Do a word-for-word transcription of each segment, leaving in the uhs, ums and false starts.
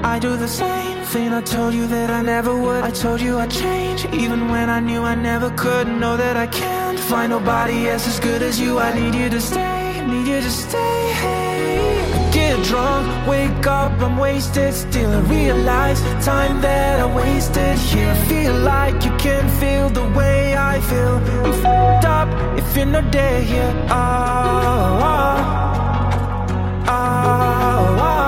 I do the same thing I told you that I never would. I told you I'd change, even when I knew I never could. Know that I can't find nobody else as good as you. I need you to stay, need you to stay. Hey, I get drunk, wake up, I'm wasted. Still I realize time that I wasted here. I feel like you can feel the way I feel. I'm f***ed up if you're not there here. Oh, oh, oh, oh.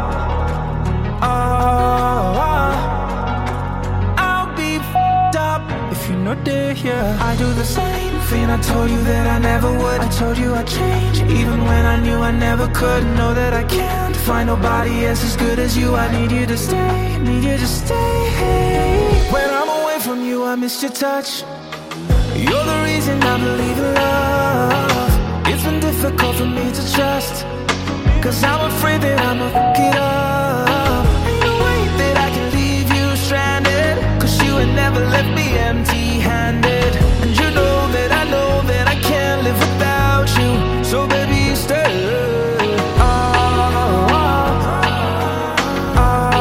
Not there, yeah. I do the same thing I told you that I never would. I told you I'd change, even when I knew I never could. Know that I can't find nobody else as good as you. I need you to stay, need you to stay. Hey, when I'm away from you, I miss your touch. You're the reason I believe in love. It's been difficult for me to trust, cause I'm afraid that I'ma fuck it up. Ain't no way that I can leave you stranded, cause you ain't never left me empty handed. And you know that I know that I can't live without you. So baby, stay. Oh, oh, oh,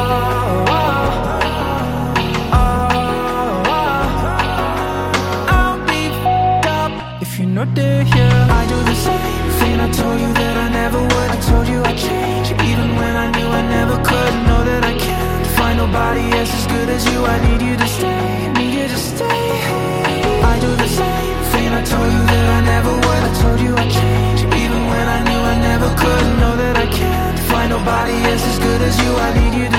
oh, oh. I'll be f***ed up if you're not there, yeah. I do the same thing I told you that I never would. I told you I'd change, even when I knew I never could. Know that I can't find nobody else as good as you. I need you to stay, need you to stay. I do the same thing I told you that I never would. I told you I'd change, even when I knew I never could. Know that I can't find nobody else as good as you. I need you to